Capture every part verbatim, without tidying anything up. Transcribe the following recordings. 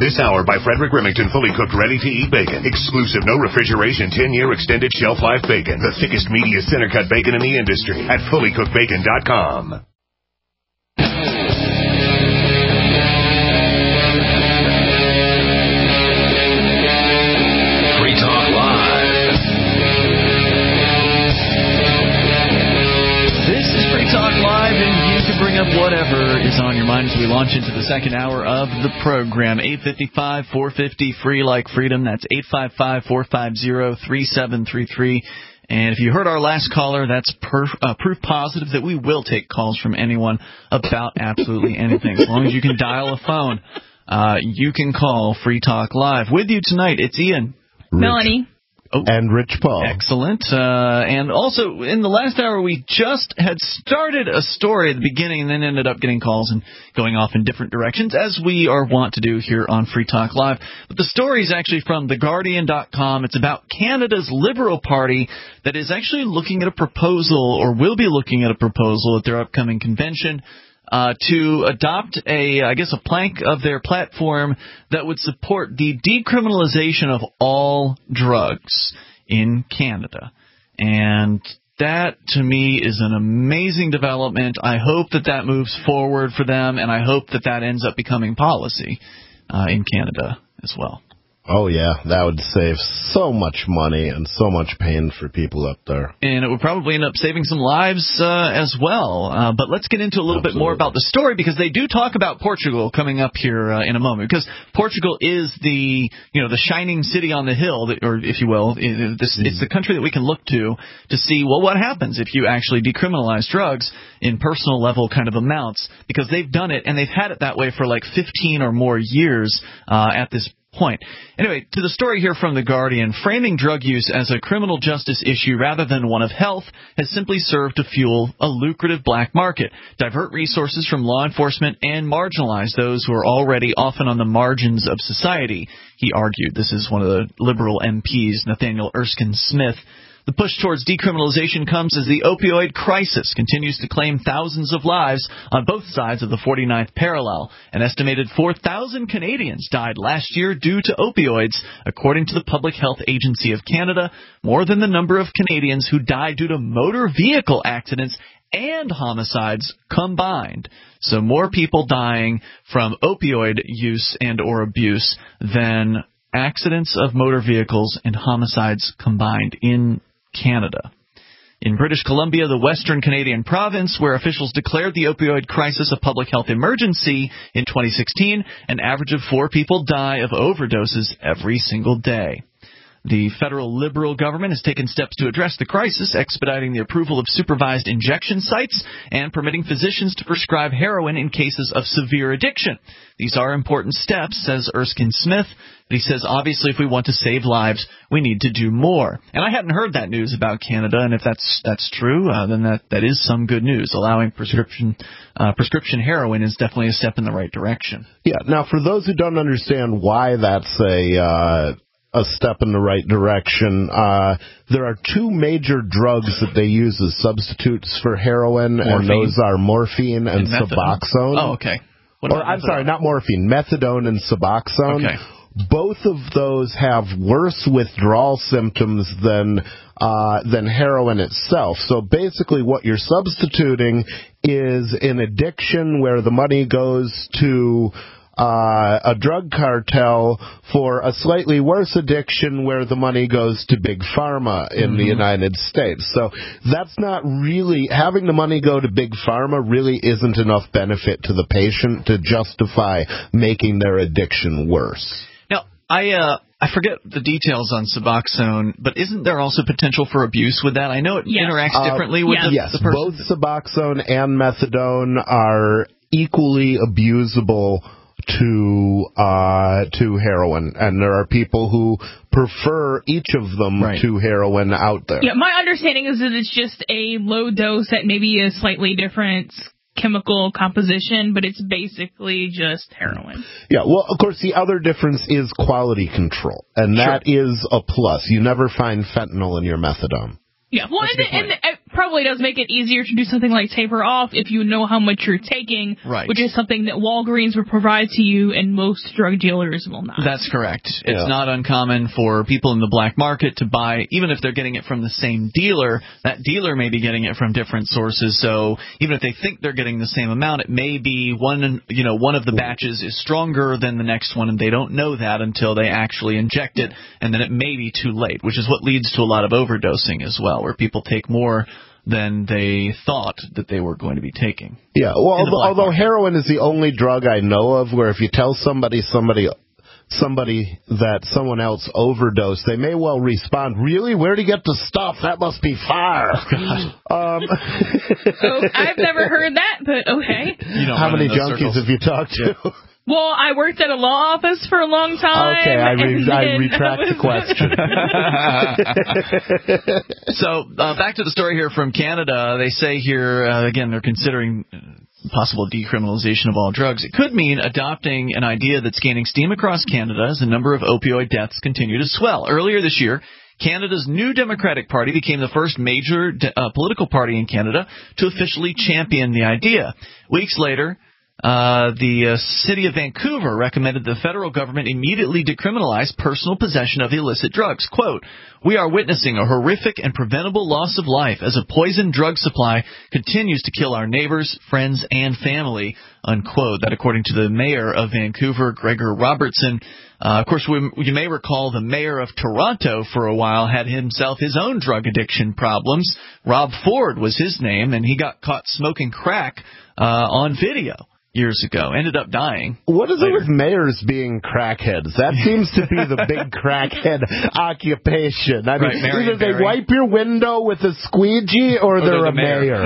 This hour by Frederick Remington, fully cooked, ready-to-eat bacon. Exclusive, no refrigeration, ten-year extended shelf life bacon. The thickest, meatiest, center-cut bacon in the industry at fully cooked bacon dot com. Free Talk Live. This is Free Talk Live, and you can bring up whatever is on your mind as we launch into the second hour of the program. eight five five, four five zero, free like freedom. That's eight five five, four five zero, three seven three three. And if you heard our last caller, that's perf, uh, proof positive that we will take calls from anyone about absolutely anything. As long as you can dial a phone, uh, you can call Free Talk Live. With you tonight, it's Ian. Melanie. Oh, and Rich Paul. Excellent. Uh, and also, in the last hour, we just had started a story at the beginning and then ended up getting calls and going off in different directions, as we are wont to do here on Free Talk Live. But the story is actually from the guardian dot com. It's about Canada's Liberal Party that is actually looking at a proposal, or will be looking at a proposal at their upcoming convention, Uh, to adopt a, I guess, a plank of their platform that would support the decriminalization of all drugs in Canada. And that, to me, is an amazing development. I hope that that moves forward for them, and I hope that that ends up becoming policy uh, in Canada as well. Oh, yeah, that would save so much money and so much pain for people up there. And it would probably end up saving some lives uh, as well. Uh, but let's get into a little Absolutely. bit more about the story, because they do talk about Portugal coming up here uh, in a moment. Because Portugal is the, you know, the shining city on the hill, that, or if you will, it, this, mm-hmm. it's the country that we can look to to see, well, what happens if you actually decriminalize drugs in personal level kind of amounts, because they've done it, and they've had it that way for like fifteen or more years uh, at this point. Anyway, to the story here from The Guardian, framing drug use as a criminal justice issue rather than one of health has simply served to fuel a lucrative black market, divert resources from law enforcement, and marginalize those who are already often on the margins of society, he argued. This is one of the Liberal M Ps, Nathaniel Erskine Smith. The push towards decriminalization comes as the opioid crisis continues to claim thousands of lives on both sides of the forty-ninth parallel. An estimated four thousand Canadians died last year due to opioids, according to the Public Health Agency of Canada, more than the number of Canadians who died due to motor vehicle accidents and homicides combined. So more people dying from opioid use and or abuse than accidents of motor vehicles and homicides combined in Canada. In British Columbia, the Western Canadian province, where officials declared the opioid crisis a public health emergency in twenty sixteen, an average of four people die of overdoses every single day. The federal Liberal government has taken steps to address the crisis, expediting the approval of supervised injection sites and permitting physicians to prescribe heroin in cases of severe addiction. These are important steps, says Erskine Smith. But he says, obviously, if we want to save lives, we need to do more. And I hadn't heard that news about Canada, and if that's that's true, uh, then that, that is some good news. Allowing prescription uh, prescription heroin is definitely a step in the right direction. Yeah. Now, for those who don't understand why that's a uh, a step in the right direction, uh, there are two major drugs that they use as substitutes for heroin, morphine. and those are morphine and, and Suboxone. Oh, okay. What or, I'm methadone? sorry, not morphine, methadone and Suboxone. Okay. Both of those have worse withdrawal symptoms than uh, than heroin itself. So basically what you're substituting is an addiction where the money goes to uh, a drug cartel for a slightly worse addiction where the money goes to Big Pharma in mm-hmm. the United States. So that's not really, having the money go to Big Pharma really isn't enough benefit to the patient to justify making their addiction worse. I uh, I forget the details on Suboxone, but isn't there also potential for abuse with that? I know it yes. interacts uh, differently with yeah. the, yes, the person. Both Suboxone and methadone are equally abusable to uh, to heroin, and there are people who prefer each of them right. to heroin out there. Yeah, my understanding is that it's just a low dose at maybe a slightly different chemical composition, but it's basically just heroin. Yeah, well, of course, the other difference is quality control, and that sure. is a plus. You never find fentanyl in your methadone. Yeah, well, and, the, and the, probably does make it easier to do something like taper off if you know how much you're taking, right. which is something that Walgreens will provide to you and most drug dealers will not. That's correct. Yeah. It's not uncommon for people in the black market to buy, even if they're getting it from the same dealer, that dealer may be getting it from different sources. So even if they think they're getting the same amount, it may be one, you know, one of the batches is stronger than the next one, and they don't know that until they actually inject it, and then it may be too late, which is what leads to a lot of overdosing as well, where people take more than they thought that they were going to be taking. Yeah, well, although, although market. heroin is the only drug I know of where if you tell somebody somebody somebody that someone else overdosed, they may well respond, really? Where'd he get the stuff? That must be fire. Oh, um, oh, I've never heard that, but okay. You don't How run many in those junkies circles. have you talked to? Yeah. Well, I worked at a law office for a long time. Okay, I, re- I and retract I the question. So uh, back to the story here from Canada. They say here, uh, again, they're considering possible decriminalization of all drugs. It could mean adopting an idea that's gaining steam across Canada as the number of opioid deaths continue to swell. Earlier this year, Canada's New Democratic Party became the first major de- uh, political party in Canada to officially champion the idea. Weeks later, Uh, the uh, city of Vancouver recommended the federal government immediately decriminalize personal possession of illicit drugs. Quote, "We are witnessing a horrific and preventable loss of life as a poison drug supply continues to kill our neighbors, friends, and family," unquote. That according to the mayor of Vancouver, Gregor Robertson. Uh, of course, we, you may recall the mayor of Toronto for a while had himself his own drug addiction problems. Rob Ford was his name, and he got caught smoking crack uh, on video years ago. Ended up dying. What is later. it with mayors being crackheads? That seems to be the big crackhead occupation. I mean, Right, Marion either they Barry. wipe your window with a squeegee or, Or they're, they're a the mayor.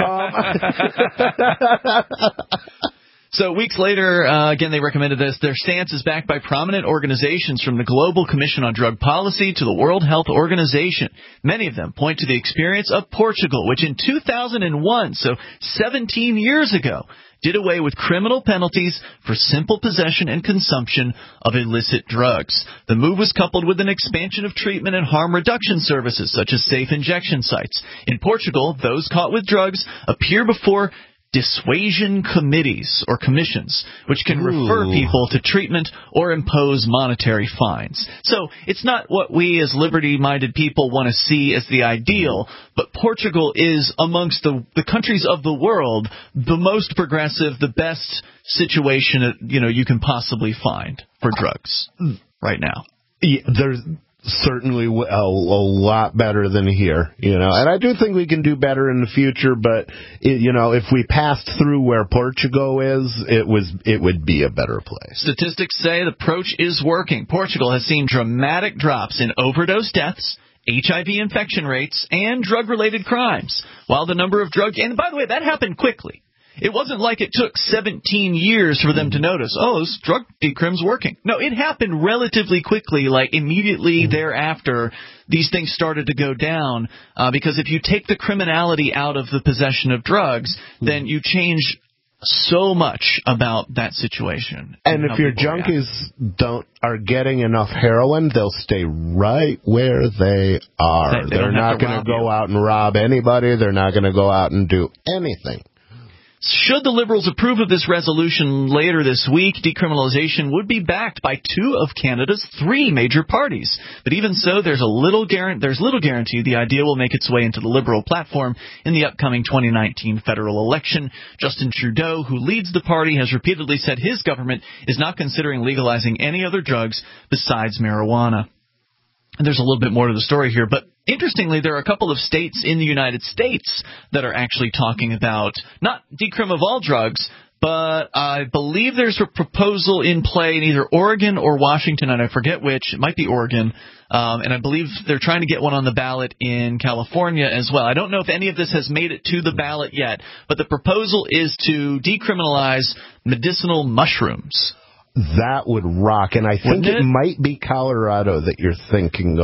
mayor. um, So weeks later, uh, again, they recommended this. Their stance is backed by prominent organizations from the Global Commission on Drug Policy to the World Health Organization. Many of them point to the experience of Portugal, which in two thousand one, so seventeen years ago, did away with criminal penalties for simple possession and consumption of illicit drugs. The move was coupled with an expansion of treatment and harm reduction services, such as safe injection sites. In Portugal, those caught with drugs appear before dissuasion committees or commissions, which can Ooh. refer people to treatment or impose monetary fines. So it's not what we as liberty-minded people want to see as the ideal, but Portugal is amongst the, the countries of the world the most progressive, the best situation that, you know, you can possibly find for drugs right now. Yeah, there's certainly a, a lot better than here, you know, and I do think we can do better in the future, but it, you know, if we passed through where Portugal is, it was it would be a better place. Statistics say the approach is working. Portugal has seen dramatic drops in overdose deaths, H I V infection rates, and drug-related crimes, while the number of drug, and by the way, that happened quickly. It wasn't like it took seventeen years for them to notice, oh, this drug decrim's working. No, it happened relatively quickly, like immediately thereafter, these things started to go down, uh, because if you take the criminality out of the possession of drugs, then you change so much about that situation. And how if your people react. junkies don't are getting enough heroin, they'll stay right where they are. They- they They're don't have not to going rob to go you. out and rob anybody. They're not going to go out and do anything. Should the Liberals approve of this resolution later this week, decriminalization would be backed by two of Canada's three major parties. But even so, there's a little guarantee, there's little guarantee the idea will make its way into the Liberal platform in the upcoming twenty nineteen federal election. Justin Trudeau, who leads the party, has repeatedly said his government is not considering legalizing any other drugs besides marijuana. And there's a little bit more to the story here, but interestingly, there are a couple of states in the United States that are actually talking about not decrim of all drugs, but I believe there's a proposal in play in either Oregon or Washington, and I forget which. It might be Oregon, um, and I believe they're trying to get one on the ballot in California as well. I don't know if any of this has made it to the ballot yet, but the proposal is to decriminalize medicinal mushrooms. That would rock, and I think Wouldn't it? it? might be Colorado that you're thinking of.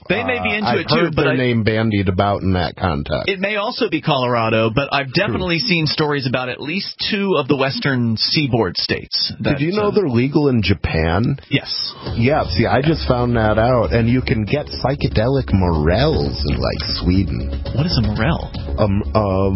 They may be into uh, it I've heard too, but their I, name bandied about in that context. it may also be Colorado, but I've definitely True. seen stories about at least two of the western seaboard states. That, Did you know uh, they're legal in Japan? Yes. Yeah, see, I just found that out, and you can get psychedelic morels in, like, Sweden. What is a morel? Um, uh,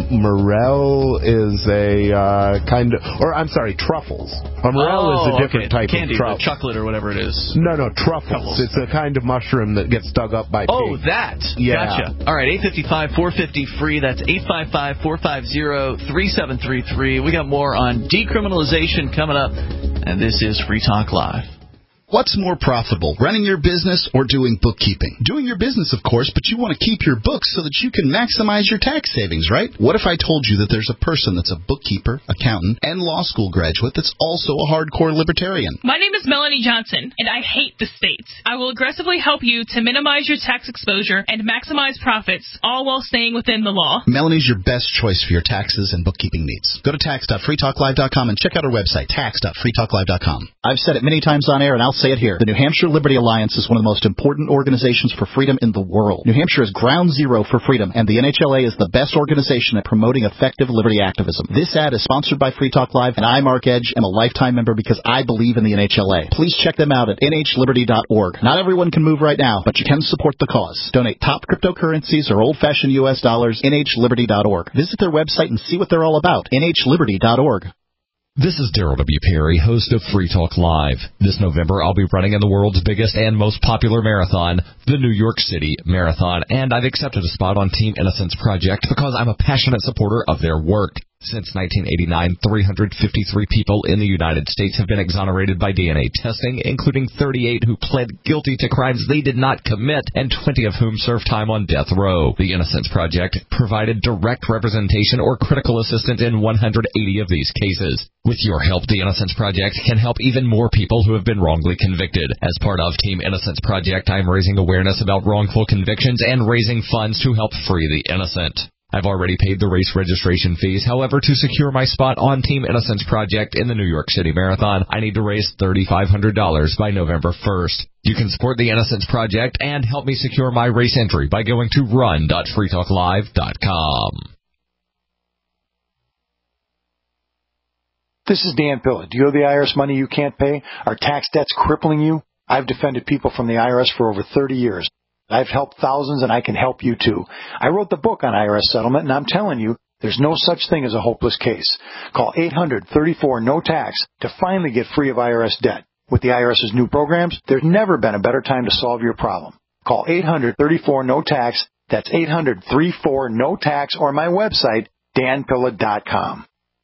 morel is a uh, kind of, or I'm sorry, truffles. A morel oh, is a different okay. type Candy, of truffle. chocolate or whatever it is. No, no, truffles. truffles. It's a kind of mushroom that gets dug up by Oh, pigs. that. Yeah. Gotcha. All right, eight five five, four five zero, free. That's eight five five, four five zero, three seven three three. We got more on decriminalization coming up, and this is Free Talk Live. What's more profitable, running your business or doing bookkeeping? Doing your business, of course, but you want to keep your books so that you can maximize your tax savings, right? What if I told you that there's a person that's a bookkeeper, accountant, and law school graduate that's also a hardcore libertarian? My name is Melanie Johnson, and I hate the state. I will aggressively help you to minimize your tax exposure and maximize profits, all while staying within the law. Melanie's your best choice for your taxes and bookkeeping needs. Go to tax dot free talk live dot com and check out our website, tax dot free talk live dot com. I've said it many times on air, and I'll say it here. The New Hampshire Liberty Alliance is one of the most important organizations for freedom in the world. New Hampshire is ground zero for freedom, and the N H L A is the best organization at promoting effective liberty activism. This ad is sponsored by Free Talk Live, and I, Mark Edge, am a lifetime member because I believe in the N H L A. Please check them out at N H liberty dot org. Not everyone can move right now, but you can support the cause. Donate top cryptocurrencies or old-fashioned U S dollars, N H liberty dot org. Visit their website and see what they're all about, N H liberty dot org. This is Daryl W. Perry, host of Free Talk Live. This November, I'll be running in the world's biggest and most popular marathon, the New York City Marathon, and I've accepted a spot on Team Innocence Project because I'm a passionate supporter of their work. Since nineteen eighty-nine, three hundred fifty-three people in the United States have been exonerated by D N A testing, including thirty-eight who pled guilty to crimes they did not commit, and twenty of whom served time on death row. The Innocence Project provided direct representation or critical assistance in one hundred eighty of these cases. With your help, the Innocence Project can help even more people who have been wrongly convicted. As part of Team Innocence Project, I'm raising awareness about wrongful convictions and raising funds to help free the innocent. I've already paid the race registration fees. However, to secure my spot on Team Innocence Project in the New York City Marathon, I need to raise three thousand five hundred dollars by November first. You can support the Innocence Project and help me secure my race entry by going to run dot free talk live dot com. This is Dan Pilla. Do you owe the I R S money you can't pay? Are tax debts crippling you? I've defended people from the I R S for over thirty years. I've helped thousands, and I can help you, too. I wrote the book on I R S settlement, and I'm telling you, there's no such thing as a hopeless case. Call eight hundred, thirty-four, no tax to finally get free of I R S debt. With the IRS's new programs, there's never been a better time to solve your problem. Call eight hundred, thirty-four, no tax. That's eight hundred, thirty-four, no tax, or my website, dan pilla dot com.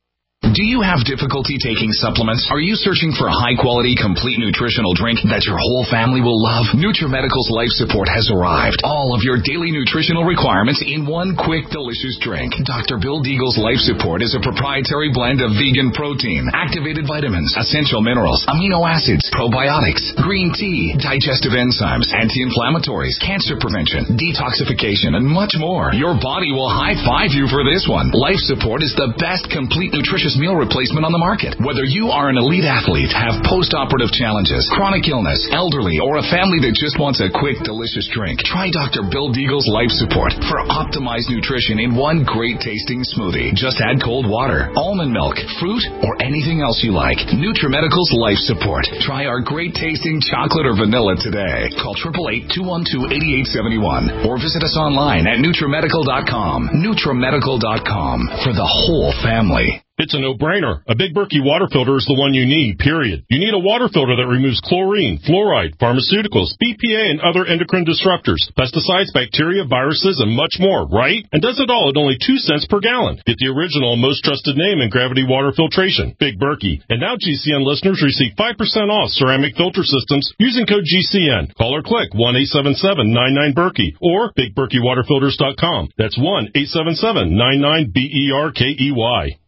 Do you have difficulty taking supplements? Are you searching for a high-quality, complete nutritional drink that your whole family will love? NutriMedical's Life Support has arrived. All of your daily nutritional requirements in one quick, delicious drink. Doctor Bill Deagle's Life Support is a proprietary blend of vegan protein, activated vitamins, essential minerals, amino acids, probiotics, green tea, digestive enzymes, anti-inflammatories, cancer prevention, detoxification, and much more. Your body will high-five you for this one. Life Support is the best complete nutritious meal replacement on the market. Whether you are an elite athlete, have post-operative challenges, chronic illness, elderly, or a family that just wants a quick, delicious drink, try Doctor Bill Deagle's Life Support for optimized nutrition in one great-tasting smoothie. Just add cold water, almond milk, fruit, or anything else you like. NutriMedical's Life Support. Try our great-tasting chocolate or vanilla today. Call eight eight eight, two one two, eight eight seven one or visit us online at NutriMedical dot com. NutriMedical dot com for the whole family. It's a no-brainer. A Big Berkey water filter is the one you need, period. You need a water filter that removes chlorine, fluoride, pharmaceuticals, B P A, and other endocrine disruptors, pesticides, bacteria, viruses, and much more, right? And does it all at only two cents per gallon. Get the original and most trusted name in gravity water filtration, Big Berkey. And now G C N listeners receive five percent off ceramic filter systems using code G C N. Call or click one eight seven seven, nine nine, Berkey or big berkey water filters dot com. That's one eight seven seven, nine nine, B E R K E Y.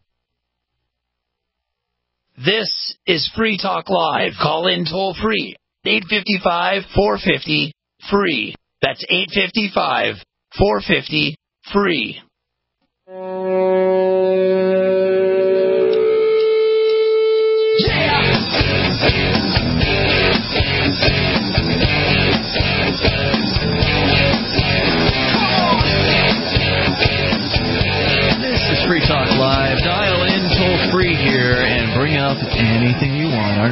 This is Free Talk Live. Call in toll free. eight five five, four five zero, free. That's eight five five, four five zero, free. Yeah!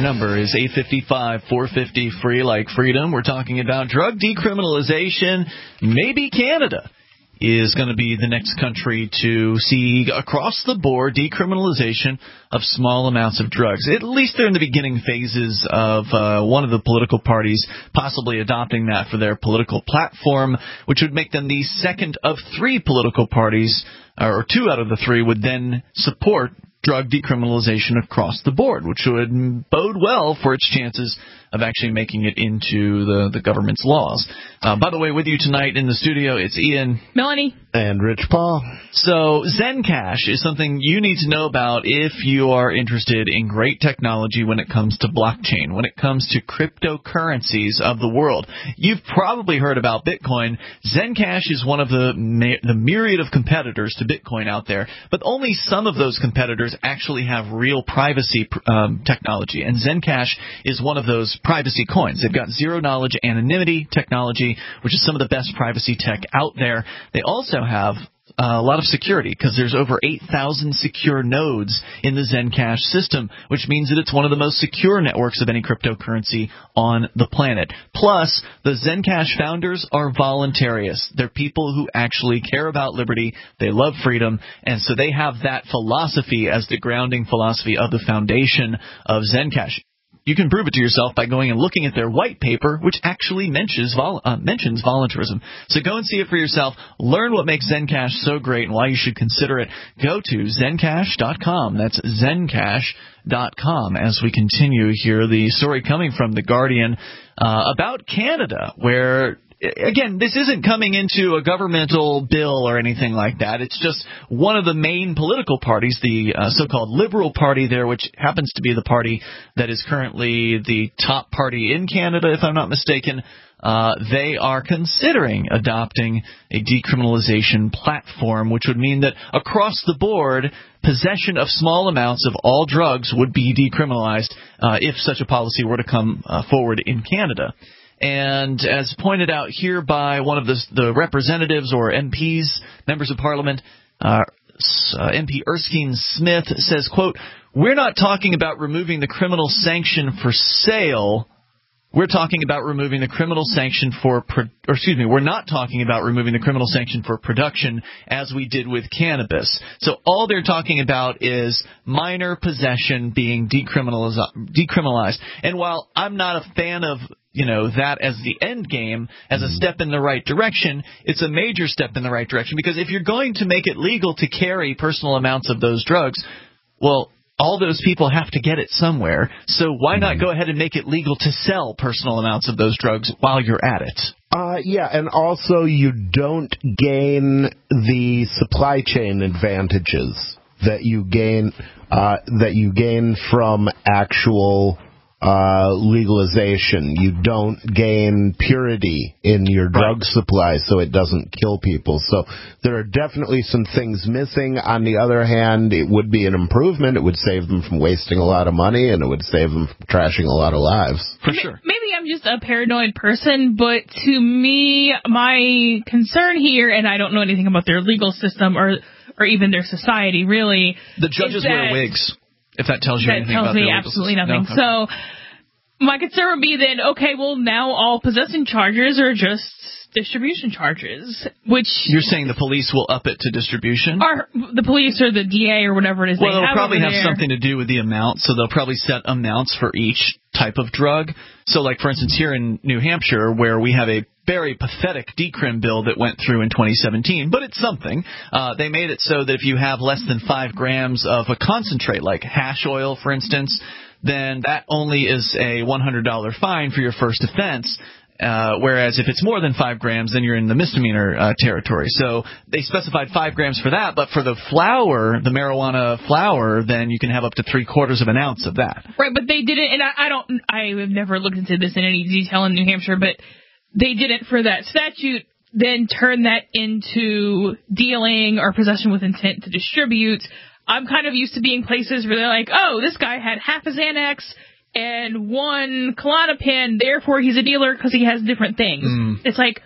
number is eight five five, four five zero, free like freedom. We're talking about drug decriminalization. Maybe Canada is going to be the next country to see across-the-board decriminalization of small amounts of drugs. At least they're in the beginning phases of uh, one of the political parties possibly adopting that for their political platform, which would make them the second of three political parties, or two out of the three, would then support drug decriminalization across the board, which would bode well for its chances of actually making it into the, the government's laws. Uh, by the way, with you tonight in the studio, it's Ian, Melanie, and Rich Paul. So Zencash is something you need to know about if you are interested in great technology when it comes to blockchain, when it comes to cryptocurrencies of the world. You've probably heard about Bitcoin. Zencash is one of the, the myriad of competitors to Bitcoin out there, but only some of those competitors actually have real privacy um, technology, and Zencash is one of those privacy coins. They've got zero-knowledge anonymity technology, which is some of the best privacy tech out there. They also have Uh, a lot of security, because there's over eight thousand secure nodes in the Zencash system, which means that it's one of the most secure networks of any cryptocurrency on the planet. Plus, the Zencash founders are voluntarists. They're people who actually care about liberty. They love freedom, and so they have that philosophy as the grounding philosophy of the foundation of Zencash. You can prove it to yourself by going and looking at their white paper, which actually mentions, vol- uh, mentions voluntarism. So go and see it for yourself. Learn what makes Zencash so great and why you should consider it. Go to zencash dot com. That's zencash dot com. As we continue here, the story coming from The Guardian uh, about Canada, where... Again, this isn't coming into a governmental bill or anything like that. It's just one of the main political parties, the uh, so-called Liberal Party there, which happens to be the party that is currently the top party in Canada, if I'm not mistaken. Uh, they are considering adopting a decriminalization platform, which would mean that across the board, possession of small amounts of all drugs would be decriminalized uh, if such a policy were to come uh, forward in Canada. And as pointed out here by one of the, the representatives or M Ps, members of Parliament, uh, uh, M P Erskine Smith says, quote, "We're not talking about removing the criminal sanction for sale. We're talking about removing the criminal sanction for, pro- or excuse me, we're not talking about removing the criminal sanction for production as we did with cannabis." So all they're talking about is minor possession being decriminalized. decriminalized. And while I'm not a fan of, you know, that as the end game, as a step in the right direction, it's a major step in the right direction, because if you're going to make it legal to carry personal amounts of those drugs, well, all those people have to get it somewhere. So why not go ahead and make it legal to sell personal amounts of those drugs while you're at it? Uh, yeah, and also you don't gain the supply chain advantages that you gain uh, that you gain from actual uh, legalization. You don't gain purity in your drug supply, so it doesn't kill people. So there are definitely some things missing. On the other hand, it would be an improvement. It would save them from wasting a lot of money, and it would save them from trashing a lot of lives. For sure. Maybe I'm just a paranoid person, but to me, my concern here, and I don't know anything about their legal system or or even their society, really. The judges that, wear wigs, if that tells you that anything tells about me their legal absolutely system. nothing. No? Okay. So my concern would be then, okay, well, now all possessing charges are just distribution charges, which... You're saying the police will up it to distribution? Or the police or the D A or whatever it is well, they it'll have probably have there. something to do with the amount, so they'll probably set amounts for each type of drug. So, like, for instance, here in New Hampshire, where we have a very pathetic decrim bill that went through in twenty seventeen, but it's something. Uh, they made it so that if you have less than five grams of a concentrate, like hash oil, for instance, then that only is a one hundred dollars fine for your first offense. Uh, whereas if it's more than five grams, then you're in the misdemeanor uh, territory. So they specified five grams for that, but for the flower, the marijuana flower, then you can have up to three quarters of an ounce of that. Right, but they didn't, and I, I don't, I have never looked into this in any detail in New Hampshire, but they didn't, for that statute, then turn that into dealing or possession with intent to distribute. I'm kind of used to being places where they're like, oh, this guy had half a Xanax and one Klonopin, therefore he's a dealer because he has different things. Mm. It's like,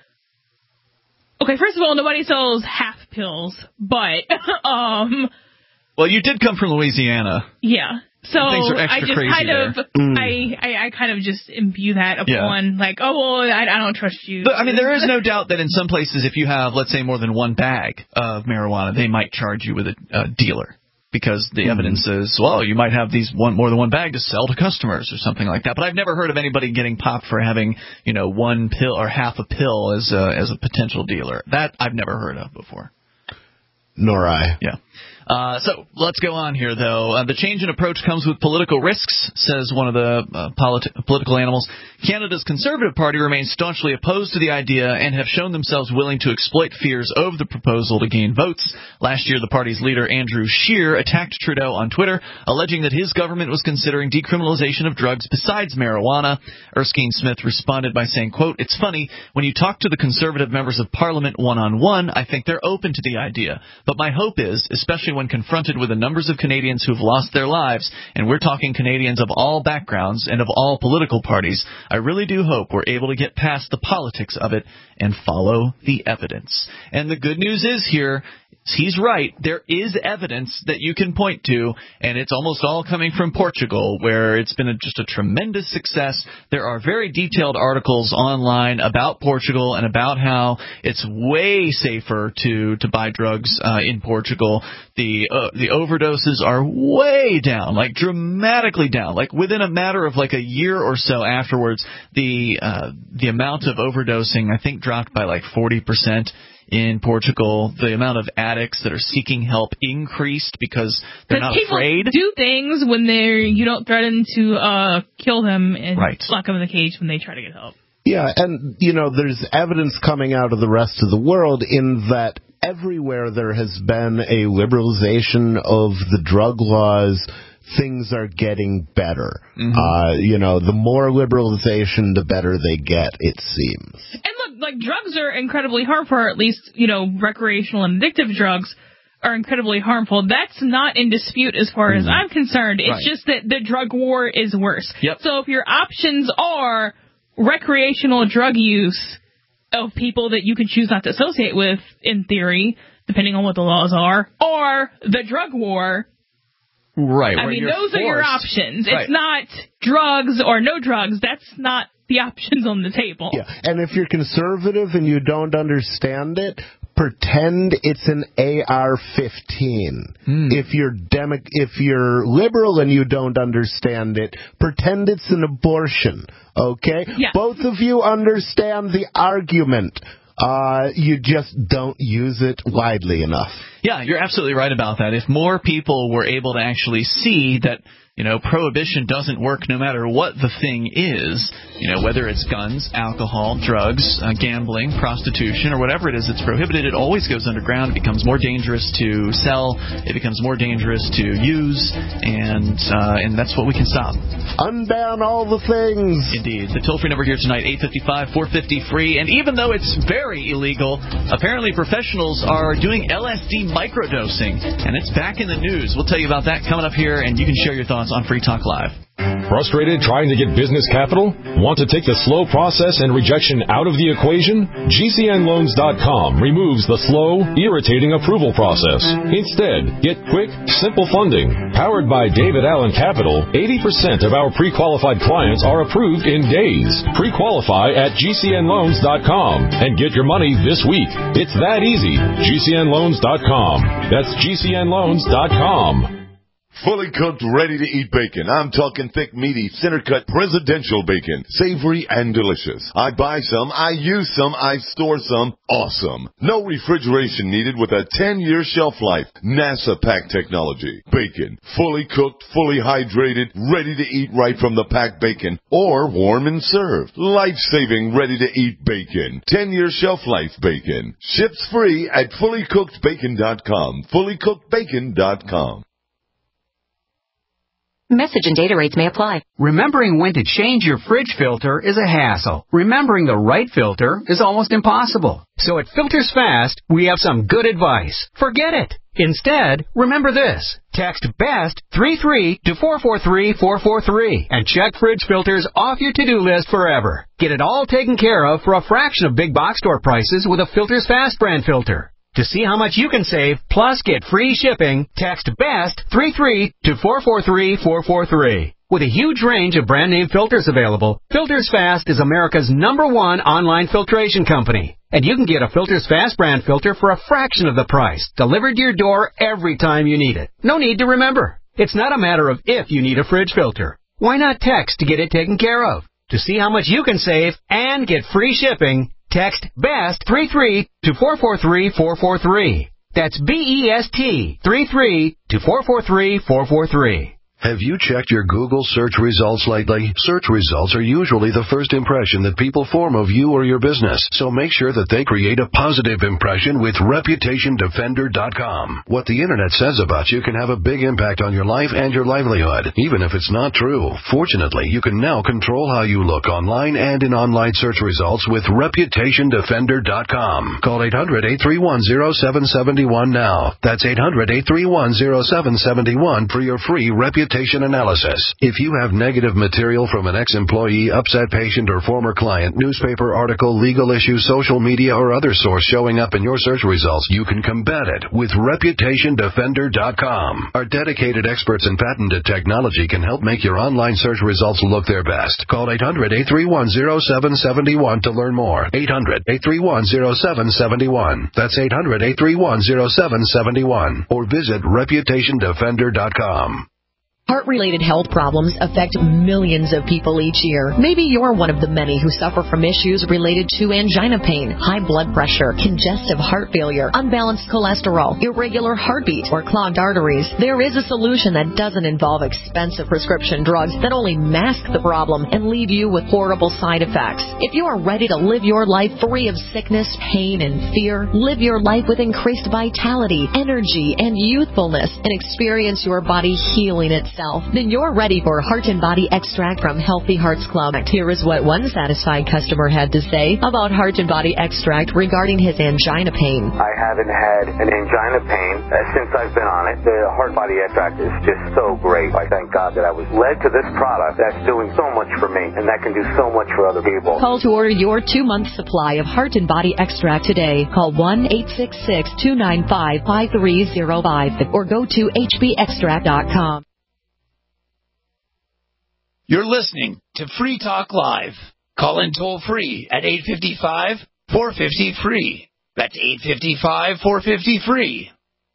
okay, first of all, nobody sells half pills, but, um... Well, you did come from Louisiana. Yeah. So Things are extra I just crazy kind of, Mm. I, I, I kind of just imbue that upon, Yeah. like, oh, well, I, I don't trust you. But, I mean, there is no doubt that in some places, if you have, let's say, more than one bag of marijuana, they might charge you with a uh, dealer. Because the mm-hmm. evidence is, well, you might have these one more than one bag to sell to customers or something like that. But I've never heard of anybody getting popped for having, you know, one pill or half a pill as a, as a potential dealer. That I've never heard of before. Nor I. Yeah. Uh, so let's go on here, though. Uh, the change in approach comes with political risks, says one of the uh, politi- political animals. Canada's Conservative Party remains staunchly opposed to the idea and have shown themselves willing to exploit fears of the proposal to gain votes. Last year, the party's leader, Andrew Scheer, attacked Trudeau on Twitter, alleging that his government was considering decriminalization of drugs besides marijuana. Erskine Smith responded by saying, quote, "It's funny, when you talk to the Conservative members of Parliament one-on-one, I think they're open to the idea. But my hope is, especially when confronted with the numbers of Canadians who've lost their lives, and we're talking Canadians of all backgrounds and of all political parties, I really do hope we're able to get past the politics of it and follow the evidence." And the good news is here, he's right. There is evidence that you can point to, and it's almost all coming from Portugal, where it's been a, just a tremendous success. There are very detailed articles online about Portugal and about how it's way safer to, to buy drugs uh, in Portugal. The uh, the overdoses are way down, like dramatically down. Like within a matter of like a year or so afterwards, the uh, the amount of overdosing, I think, dropped by like forty percent. In Portugal, the amount of addicts that are seeking help increased because they're not people afraid. Do things when they're you don't threaten to uh, kill them and right. lock them in the cage when they try to get help. Yeah, and you know, there's evidence coming out of the rest of the world in that everywhere there has been a liberalization of the drug laws, things are getting better. Mm-hmm. Uh, you know, the more liberalization, the better they get, it seems. And look, like, drugs are incredibly harmful, or at least, you know, recreational and addictive drugs are incredibly harmful. That's not in dispute as far mm-hmm. as I'm concerned. It's right. just that the drug war is worse. Yep. So if your options are recreational drug use of people that you can choose not to associate with, in theory, depending on what the laws are, or the drug war... Right. I mean, those forced. are your options. Right. It's not drugs or no drugs. That's not the options on the table. Yeah, and if you're conservative and you don't understand it, pretend it's an A R fifteen. Mm. If you're demo- if you're liberal and you don't understand it, pretend it's an abortion. Okay? Yeah. Both of you understand the argument. Uh, you just don't use it widely enough. Yeah, you're absolutely right about that. If more people were able to actually see that, you know, prohibition doesn't work no matter what the thing is, you know, whether it's guns, alcohol, drugs, uh, gambling, prostitution, or whatever it is that's prohibited, it always goes underground. It becomes more dangerous to sell. It becomes more dangerous to use, and uh, and that's what we can stop. Unban all the things. Indeed. The toll-free number here tonight, eight five five, four five zero, free. And even though it's very illegal, apparently professionals are doing L S D microdosing, and it's back in the news. We'll tell you about that coming up here, and you can share your thoughts on Free Talk Live. Frustrated trying to get business capital? Want to take the slow process and rejection out of the equation? G C N loans dot com removes the slow, irritating approval process. Instead, get quick, simple funding. Powered by David Allen Capital, eighty percent of our pre-qualified clients are approved in days. Pre-qualify at G C N loans dot com and get your money this week. It's that easy. G C N loans dot com. That's G C N loans dot com. Fully cooked, ready-to-eat bacon. I'm talking thick, meaty, center-cut, presidential bacon. Savory and delicious. I buy some, I use some, I store some. Awesome. No refrigeration needed with a ten-year shelf life. NASA pack technology. Bacon. Fully cooked, fully hydrated, ready to eat right from the packed bacon. Or warm and served. Life-saving, ready-to-eat bacon. ten-year shelf life bacon. Ships free at fully cooked bacon dot com. fully cooked bacon dot com. Message and data rates may apply. Remembering when to change your fridge filter is a hassle. Remembering the right filter is almost impossible. So at Filters Fast, we have some good advice. Forget it. Instead, remember this. Text BEST three three to four four three four four three and check fridge filters off your to-do list forever. Get it all taken care of for a fraction of big box store prices with a Filters Fast brand filter. To see how much you can save, plus get free shipping, text BEST three three to four four three four four three. With a huge range of brand name filters available, Filters Fast is America's number one online filtration company. And you can get a Filters Fast brand filter for a fraction of the price, delivered to your door every time you need it. No need to remember. It's not a matter of if you need a fridge filter. Why not text to get it taken care of? To see how much you can save and get free shipping, text BEST three three to four four three four four three. That's B E S T three three to four four three four four three. Have you checked your Google search results lately? Search results are usually the first impression that people form of you or your business, so make sure that they create a positive impression with Reputation Defender dot com. What the Internet says about you can have a big impact on your life and your livelihood, even if it's not true. Fortunately, you can now control how you look online and in online search results with Reputation Defender dot com. Call eight hundred, eight three one, zero seven seven one now. That's eight hundred, eight three one, zero seven seven one for your free Reputation analysis. If you have negative material from an ex-employee, upset patient, or former client, newspaper article, legal issue, social media, or other source showing up in your search results, you can combat it with Reputation Defender dot com. Our dedicated experts in patented technology can help make your online search results look their best. Call eight hundred, eight three one, zero seven seven one to learn more. eight hundred, eight three one, zero seven seven one. That's eight hundred, eight three one, zero seven seven one. Or visit Reputation Defender dot com. Heart-related health problems affect millions of people each year. Maybe you're one of the many who suffer from issues related to angina pain, high blood pressure, congestive heart failure, unbalanced cholesterol, irregular heartbeat, or clogged arteries. There is a solution that doesn't involve expensive prescription drugs that only mask the problem and leave you with horrible side effects. If you are ready to live your life free of sickness, pain, and fear, live your life with increased vitality, energy, and youthfulness, and experience your body healing itself, then you're ready for Heart and Body Extract from Healthy Hearts Club. Here is what one satisfied customer had to say about Heart and Body Extract regarding his angina pain. I haven't had an angina pain since I've been on it. The Heart Body Extract is just so great. I thank God that I was led to this product that's doing so much for me and that can do so much for other people. Call to order your two-month supply of Heart and Body Extract today. Call one eight six six, two nine five, five three zero five or go to H B extract dot com. You're listening to Free Talk Live. Call in toll free at eight five five, four five zero, free. That's eight five five, four five zero, free.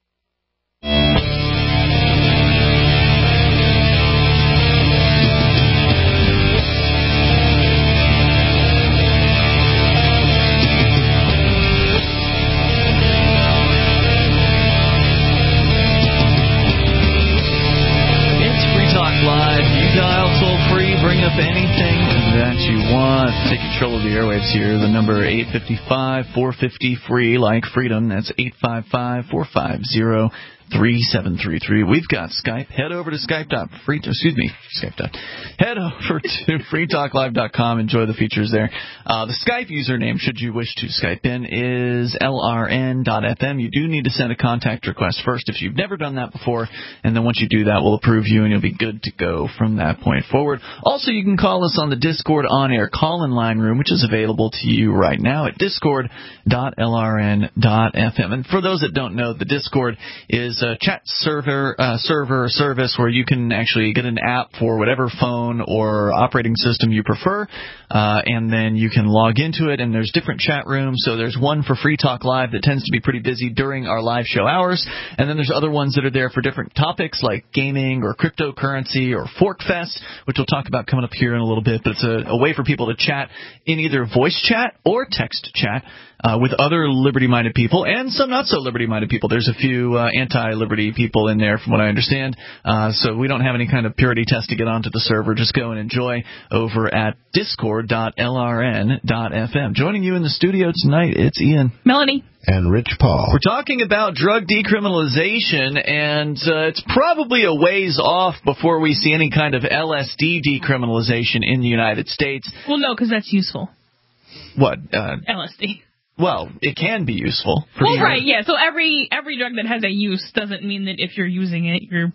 Anything that you want. Take control of the airwaves here. The number eight five five, four five zero, free, like freedom. That's eight five five, four five zero, three seven three three. We've got Skype. Head over to Skype. Free, excuse me, Skype. Head over to free talk live dot com. Enjoy the features there. Uh, the Skype username, should you wish to Skype in, is L R N dot F M. You do need to send a contact request first if you've never done that before, and then once you do that, we'll approve you, and you'll be good to go from that point forward. Also, you can call us on the Discord on-air call-in line room, which is available to you right now at discord dot L R N dot F M. And for those that don't know, the Discord is a chat server uh, server service where you can actually get an app for whatever phone or operating system you prefer, uh, and then you can log into it, and there's different chat rooms. So there's one for Free Talk Live that tends to be pretty busy during our live show hours, and then there's other ones that are there for different topics like gaming or cryptocurrency or ForkFest, which we'll talk about coming up here in a little bit. But it's a, a way for people to chat in either voice chat or text chat uh, with other liberty-minded people and some not-so liberty-minded people. There's a few uh, anti-liberty people in there, from what I understand. Uh, so we don't have any kind of purity test to get onto the server. Just go and enjoy over at discord dot L R N dot F M. Joining you in the studio tonight, it's Ian. Melanie. And Rich Paul. We're talking about drug decriminalization, and uh, it's probably a ways off before we see any kind of L S D decriminalization in the United States. Well, no, because that's useful. What? Uh, L S D. Well, it can be useful. For well, sure. right, yeah. So every every drug that has a use doesn't mean that if you're using it, you're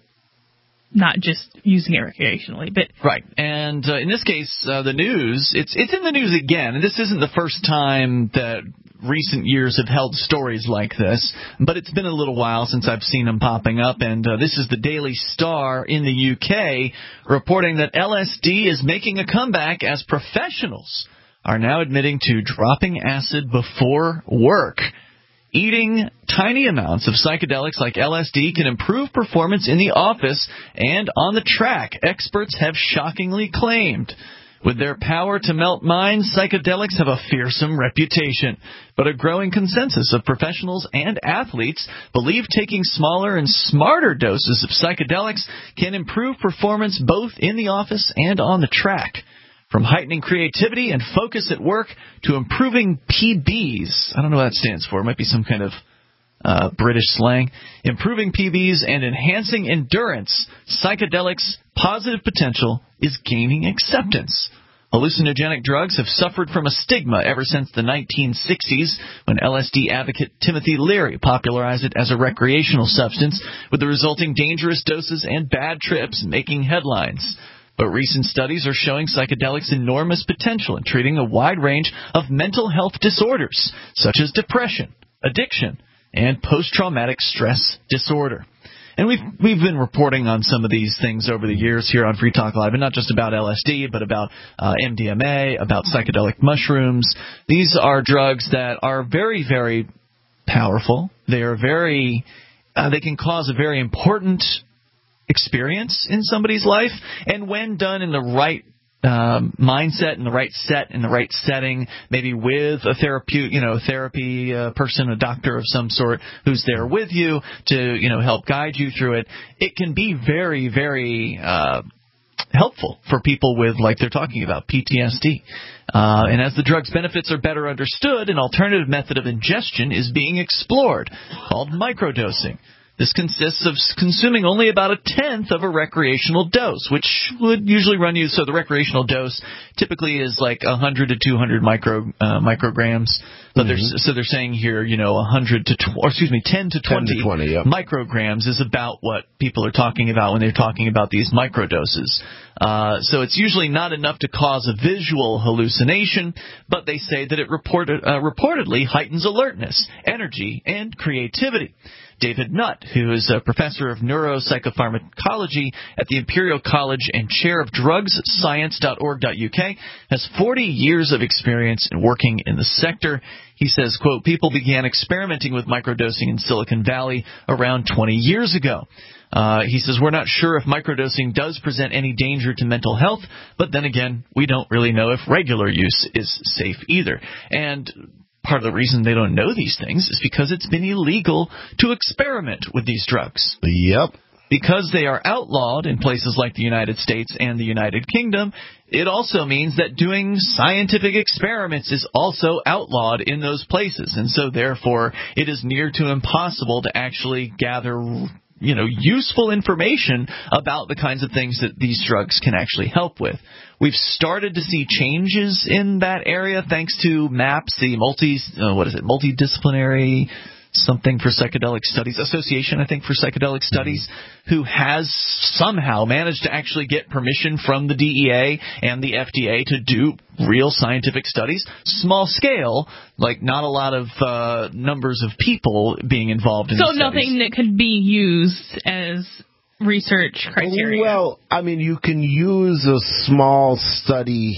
not just using it recreationally. But right, and uh, in this case, uh, the news, it's it's in the news again, and this isn't the first time that recent years have held stories like this, but it's been a little while since I've seen them popping up, and uh, this is the Daily Star in the U K reporting that L S D is making a comeback as professionals are now admitting to dropping acid before work. Eating tiny amounts of psychedelics like L S D can improve performance in the office and on the track, experts have shockingly claimed. With their power to melt minds, psychedelics have a fearsome reputation. But a growing consensus of professionals and athletes believe taking smaller and smarter doses of psychedelics can improve performance both in the office and on the track. From heightening creativity and focus at work to improving P Bs. I don't know what that stands for. It might be some kind of uh, British slang. Improving P Bs and enhancing endurance. Psychedelics' positive potential is gaining acceptance. Hallucinogenic drugs have suffered from a stigma ever since the nineteen sixties, when L S D advocate Timothy Leary popularized it as a recreational substance, with the resulting dangerous doses and bad trips making headlines. But recent studies are showing psychedelics' enormous potential in treating a wide range of mental health disorders, such as depression, addiction, and post-traumatic stress disorder. And we've we've been reporting on some of these things over the years here on Free Talk Live, and not just about L S D, but about uh, M D M A, about psychedelic mushrooms. These are drugs that are very, very powerful. They are very, uh, they can cause a very important experience in somebody's life, and when done in the right um, mindset, in the right set, in the right setting, maybe with a therapeutic, you know, therapy uh, person, a doctor of some sort who's there with you to, you know, help guide you through it, it can be very, very uh, helpful for people with, like they're talking about, P T S D. Uh, and as the drug's benefits are better understood, an alternative method of ingestion is being explored, called microdosing. This consists of consuming only about a tenth of a recreational dose, which would usually run you, so the recreational dose typically is like one hundred to two hundred micro uh, micrograms. But mm-hmm. they're, so they're saying here, you know, one hundred to, tw- or excuse me, ten to twenty, ten to twenty yep. micrograms is about what people are talking about when they're talking about these microdoses. Uh, so it's usually not enough to cause a visual hallucination, but they say that it reported, uh, reportedly heightens alertness, energy, and creativity. David Nutt, who is a professor of neuropsychopharmacology at the Imperial College and chair of drugs science dot org dot U K, has forty years of experience in working in the sector. He says, quote, people began experimenting with microdosing in Silicon Valley around twenty years ago. Uh, he says, we're not sure if microdosing does present any danger to mental health, but then again, we don't really know if regular use is safe either. And part of the reason they don't know these things is because it's been illegal to experiment with these drugs. Yep. Because they are outlawed in places like the United States and the United Kingdom, it also means that doing scientific experiments is also outlawed in those places. And so, therefore, it is near to impossible to actually gather, you know, useful information about the kinds of things that these drugs can actually help with. We've started to see changes in that area thanks to MAPS, the multi, uh, what is it, multidisciplinary something for psychedelic studies, association, I think, for psychedelic studies, who has somehow managed to actually get permission from the D E A and the F D A to do real scientific studies, small scale, like not a lot of uh, numbers of people being involved in so the studies. Nothing that could be used as research criteria. Well, I mean, you can use a small study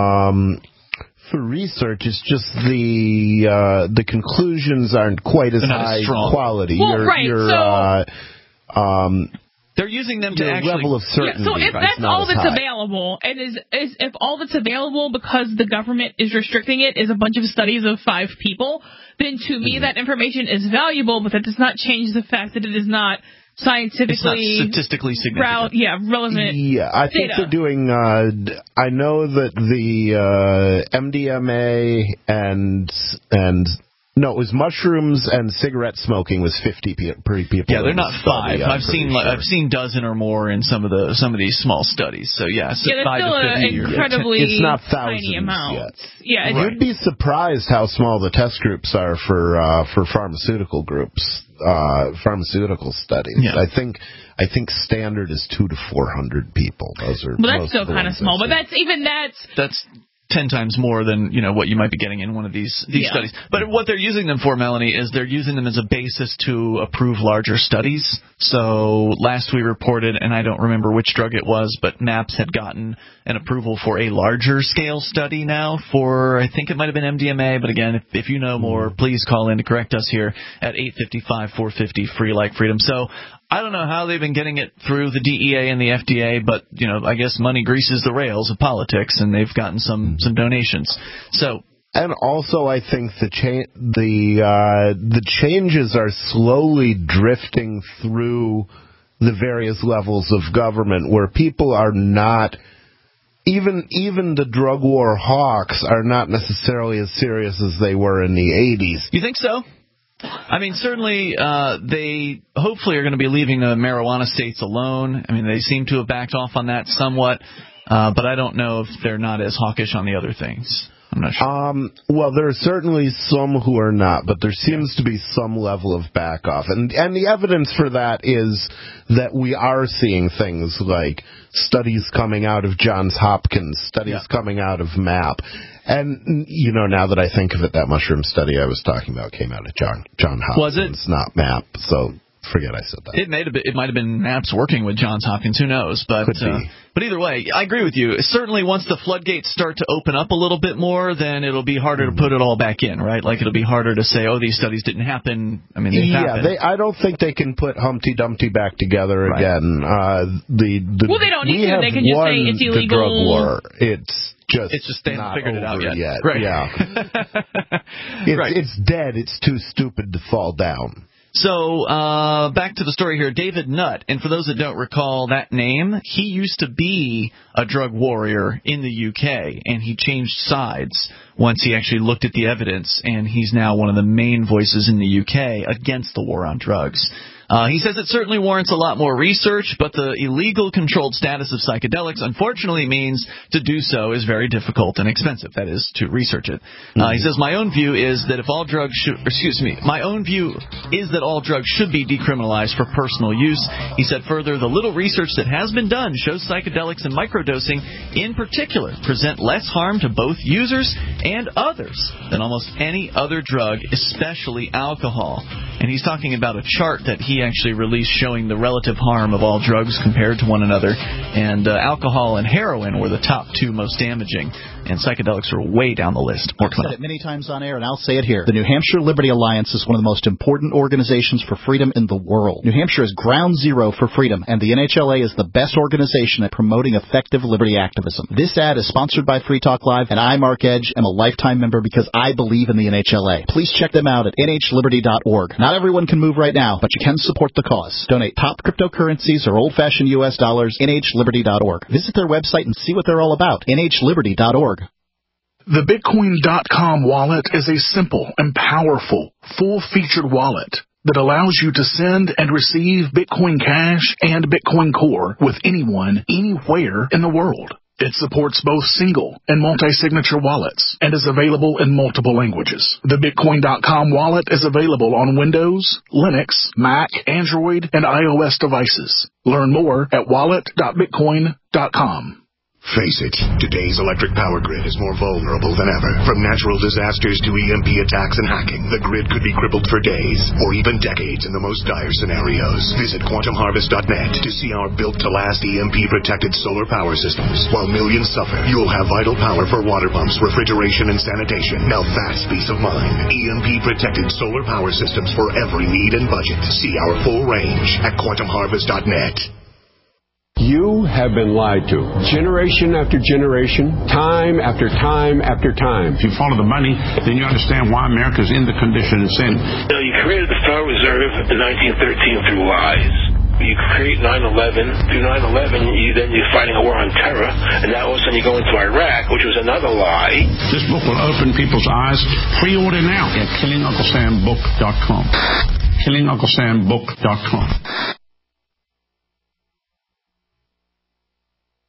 um, for research. It's just the uh, the conclusions aren't quite as high as quality. Well, you're, right, you're, so uh, um, they're using them to your actually level of certainty. Yeah, so if that's not all as that's high. available, and is, is if all that's available because the government is restricting it is a bunch of studies of five people, then to me mm-hmm. that information is valuable, but that does not change the fact that it is not scientifically, it's not statistically significant. Rel- yeah, relevant. Yeah, I think data. they're doing. Uh, I know that the uh, M D M A and and no, it was mushrooms and cigarette smoking was fifty pe- per people. Yeah, they're not the study, five. I'm I've seen sure. I've seen dozen or more in some of the some of these small studies. So yeah, so yeah, five still to fifty. an incredibly it's not thousands tiny amount. Yet. Yeah, Right. right. You'd be surprised how small the test groups are for uh, for pharmaceutical groups, uh, pharmaceutical studies. Yeah. I think I think standard is two to four hundred people. Those are. But that's most still of the kind of ones small. I've But seen. that's even that's That's ten times more than, you know, what you might be getting in one of these these Yeah. studies. But what they're using them for, Melanie, is they're using them as a basis to approve larger studies. So last we reported, and I don't remember which drug it was, but MAPS had gotten an approval for a larger scale study now for, I think it might have been M D M A, but again, if, if you know more, please call in to correct us here at eight five five, four five zero, free like freedom. So I don't know how they've been getting it through the D E A and the F D A, but, you know, I guess money greases the rails of politics, and they've gotten some, some donations. So, and also, I think the cha- the uh, the changes are slowly drifting through the various levels of government, where people are not, even even the drug war hawks are not necessarily as serious as they were in the eighties. You think so? I mean, certainly uh, they hopefully are going to be leaving the marijuana states alone. I mean, they seem to have backed off on that somewhat, uh, but I don't know if they're not as hawkish on the other things. I'm not sure. Um, well, there are certainly some who are not, but there seems to be some level of back off. And, and the evidence for that is that we are seeing things like studies coming out of Johns Hopkins, studies yeah. coming out of MAP. And, you know, now that I think of it, that mushroom study I was talking about came out of John, John Hopkins. Was it? Not MAP, so forget I said that. It may have been, it might have been MAPS working with Johns Hopkins. Who knows? But uh, but either way, I agree with you. Certainly, once the floodgates start to open up a little bit more, then it'll be harder mm-hmm. to put it all back in, right? Like it'll be harder to say, oh, these studies didn't happen. I mean, they yeah, happened. They, I don't think they can put Humpty Dumpty back together right. again. Uh, the, the well, they don't need to. They can just say it's illegal. The drug war. It's just it's just they haven't figured it out yet. yet. Right. Yeah. it's, right. it's dead. It's too stupid to fall down. So, uh, back to the story here. David Nutt, and for those that don't recall that name, he used to be a drug warrior in the U K, and he changed sides once he actually looked at the evidence, and he's now one of the main voices in the U K against the war on drugs. Uh, he says it certainly warrants a lot more research, but the illegal controlled status of psychedelics unfortunately means to do so is very difficult and expensive. That is, to research it. Mm-hmm. Uh, he says, my own view is that if all drugs should, excuse me, my own view is that all drugs should be decriminalized for personal use. He said further, the little research that has been done shows psychedelics and microdosing in particular present less harm to both users and others than almost any other drug, especially alcohol. And he's talking about a chart that he actually released showing the relative harm of all drugs compared to one another. And uh, alcohol and heroin were the top two most damaging, and psychedelics are way down the list. I've said it many times on air, and I'll say it here. The New Hampshire Liberty Alliance is one of the most important organizations for freedom in the world. New Hampshire is ground zero for freedom, and the N H L A is the best organization at promoting effective liberty activism. This ad is sponsored by Free Talk Live, and I, Mark Edge, am a lifetime member because I believe in the N H L A. Please check them out at N H liberty dot org. Not everyone can move right now, but you can support the cause. Donate top cryptocurrencies or old-fashioned U S dollars, N H liberty dot org. Visit their website and see what they're all about, N H liberty dot org. The Bitcoin dot com wallet is a simple and powerful, full-featured wallet that allows you to send and receive Bitcoin Cash and Bitcoin Core with anyone, anywhere in the world. It supports both single and multi-signature wallets and is available in multiple languages. The Bitcoin dot com wallet is available on Windows, Linux, Mac, Android, and iOS devices. Learn more at wallet dot bitcoin dot com. Face it, today's electric power grid is more vulnerable than ever. From natural disasters to E M P attacks and hacking, the grid could be crippled for days or even decades in the most dire scenarios. Visit quantum harvest dot net to see our built-to-last E M P-protected solar power systems. While millions suffer, you'll have vital power for water pumps, refrigeration, and sanitation. Now that's peace of mind. E M P-protected solar power systems for every need and budget. See our full range at quantum harvest dot net. You have been lied to. Generation after generation, time after time after time. If you follow the money, then you understand why America's in the condition it's in. You know, you created the Federal Reserve in nineteen thirteen through lies. You create nine eleven. Through nine eleven, you, then you're fighting a war on terror. And now all of a sudden you go into Iraq, which was another lie. This book will open people's eyes. Pre-order now at killing uncle sam book dot com. killing uncle sam book dot com.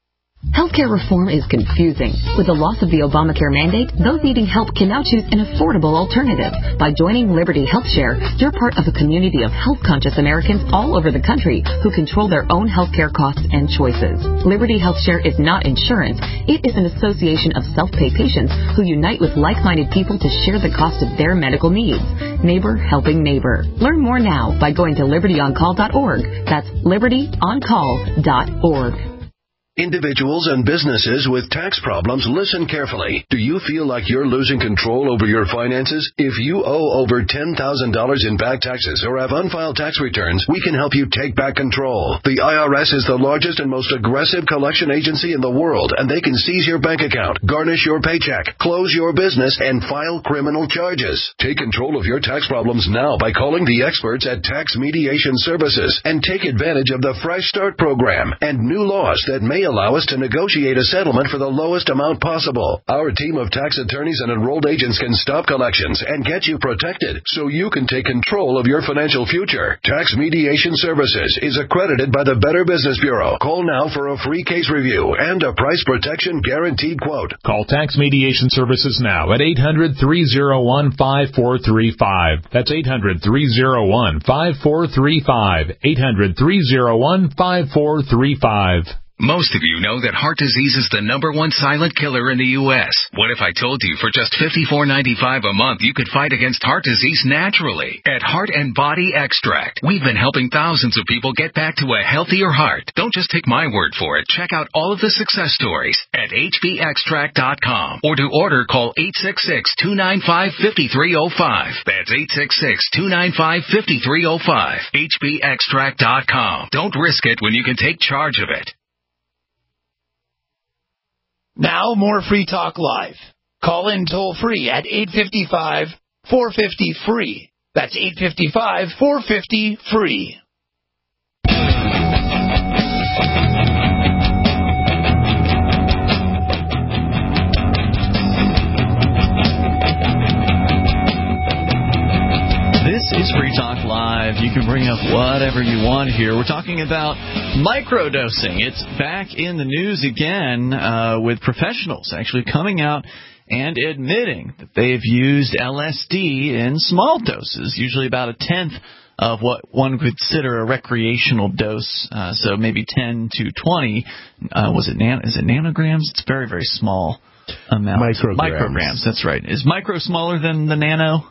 Healthcare reform is confusing. With the loss of the Obamacare mandate, those needing help can now choose an affordable alternative. By joining Liberty HealthShare, you're part of a community of health-conscious Americans all over the country who control their own healthcare costs and choices. Liberty HealthShare is not insurance. It is an association of self-pay patients who unite with like-minded people to share the cost of their medical needs. Neighbor helping neighbor. Learn more now by going to liberty on call dot org. That's liberty on call dot org. Individuals and businesses with tax problems, listen carefully. Do you feel like you're losing control over your finances? If you owe over ten thousand dollars in back taxes or have unfiled tax returns, we can help you take back control. The I R S is the largest and most aggressive collection agency in the world, and they can seize your bank account, garnish your paycheck, close your business, and file criminal charges. Take control of your tax problems now by calling the experts at Tax Mediation Services and take advantage of the Fresh Start program and new laws that may allow us to negotiate a settlement for the lowest amount possible. Our team of tax attorneys and enrolled agents can stop collections and get you protected so you can take control of your financial future. Tax Mediation Services is accredited by the Better Business Bureau. Call now for a free case review and a price protection guaranteed quote. Call Tax Mediation Services now at eight hundred, three oh one, five four three five. That's eight hundred, three oh one, five four three five. eight hundred, three oh one, five four three five. Most of you know that heart disease is the number one silent killer in the U S What if I told you for just fifty-four ninety-five a month you could fight against heart disease naturally? At Heart and Body Extract, we've been helping thousands of people get back to a healthier heart. Don't just take my word for it. Check out all of the success stories at h b extract dot com. Or to order, call eight six six, two nine five, five three zero five. That's eight six six, two nine five, five three zero five. h b extract dot com. Don't risk it when you can take charge of it. Now more Free Talk Live. Call in toll free at eight five five, four five zero, free. That's eight five five, four five zero, free. This is Free Talk Live. You can bring up whatever you want here. We're talking about microdosing. It's back in the news again uh, with professionals actually coming out and admitting that they've used L S D in small doses, usually about a tenth of what one could consider a recreational dose, uh, so maybe ten to twenty. Uh, was it nan- is it nanograms? It's very, very small amount. Micrograms. Micrograms, that's right. Is micro smaller than the nano?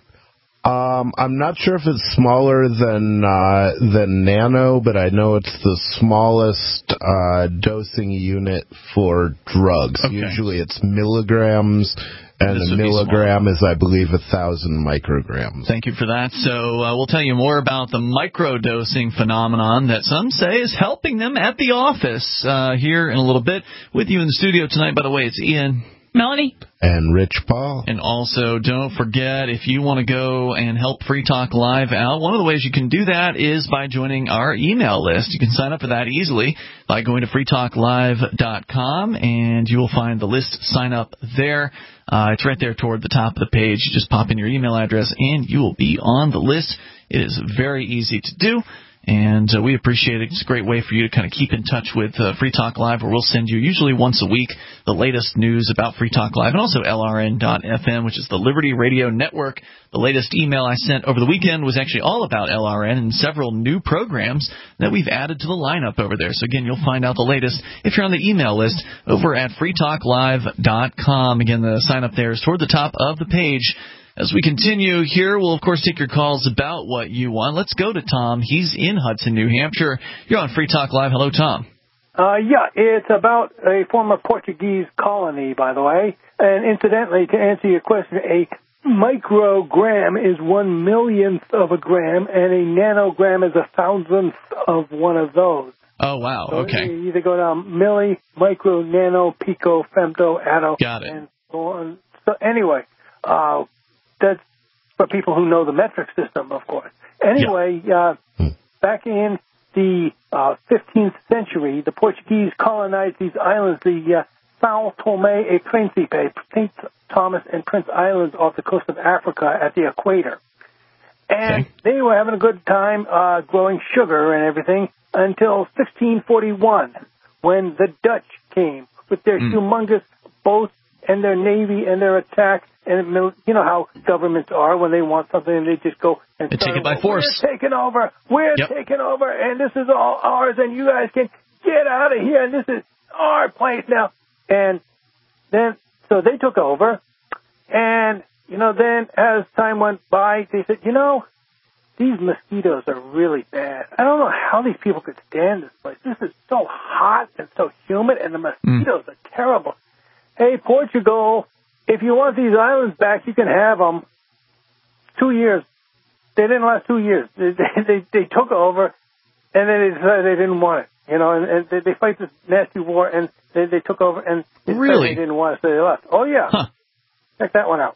Um, I'm not sure if it's smaller than uh, than nano, but I know it's the smallest uh, dosing unit for drugs. Okay. Usually it's milligrams, and This a would be milligram is, I believe, a thousand micrograms. Thank you for that. So uh, we'll tell you more about the microdosing phenomenon that some say is helping them at the office uh, here in a little bit. With you in the studio tonight, by the way, it's Ian. Melanie. And Rich Paul. And also, don't forget, if you want to go and help Free Talk Live out, one of the ways you can do that is by joining our email list. You can sign up for that easily by going to free talk live dot com, and you will find the list sign up there. Uh, it's right there toward the top of the page. You just pop in your email address, and you will be on the list. It is very easy to do. And uh, we appreciate it. It's a great way for you to kind of keep in touch with uh, Free Talk Live, where we'll send you usually once a week the latest news about Free Talk Live, and also L R N dot F M, which is the Liberty Radio Network. The latest email I sent over the weekend was actually all about L R N and several new programs that we've added to the lineup over there. So, again, you'll find out the latest if you're on the email list over at free talk live dot com. Again, the sign up there is toward the top of the page. As we continue here, we'll, of course, take your calls about what you want. Let's go to Tom. He's in Hudson, New Hampshire. You're on Free Talk Live. Hello, Tom. Uh, yeah, it's about a former Portuguese colony, by the way. And incidentally, to answer your question, a microgram is one millionth of a gram, and a nanogram is a thousandth of one of those. Oh, wow. So Okay. You either go down milli, micro, nano, pico, femto, atto. Got it. And so on. So anyway, uh, that's for people who know the metric system, of course. Anyway, uh, back in the uh, fifteenth century, the Portuguese colonized these islands, the uh, São Tomé e Príncipe, Saint Thomas and Prince Islands off the coast of Africa at the equator. And okay. They were having a good time uh, growing sugar and everything until sixteen forty-one, when the Dutch came with their Mm. humongous boats and their navy and their attack. And mil- you know how governments are when they want something and they just go and They take start, it by force. We're taking over. We're Yep. taking over, and this is all ours, and you guys can get out of here, and this is our place now. And then, so they took over, and, you know, then as time went by, they said, you know, these mosquitoes are really bad. I don't know how these people could stand this place. This is so hot and so humid, and the mosquitoes mm. are terrible. Hey, Portugal, if you want these islands back, you can have them. Two years. They didn't last two years. They, they, they took over, and then they decided they didn't want it. You know, and, and they, they fight this nasty war, and they, they took over, and they really? they didn't want it, so they left. Oh, yeah. Huh. Check that one out.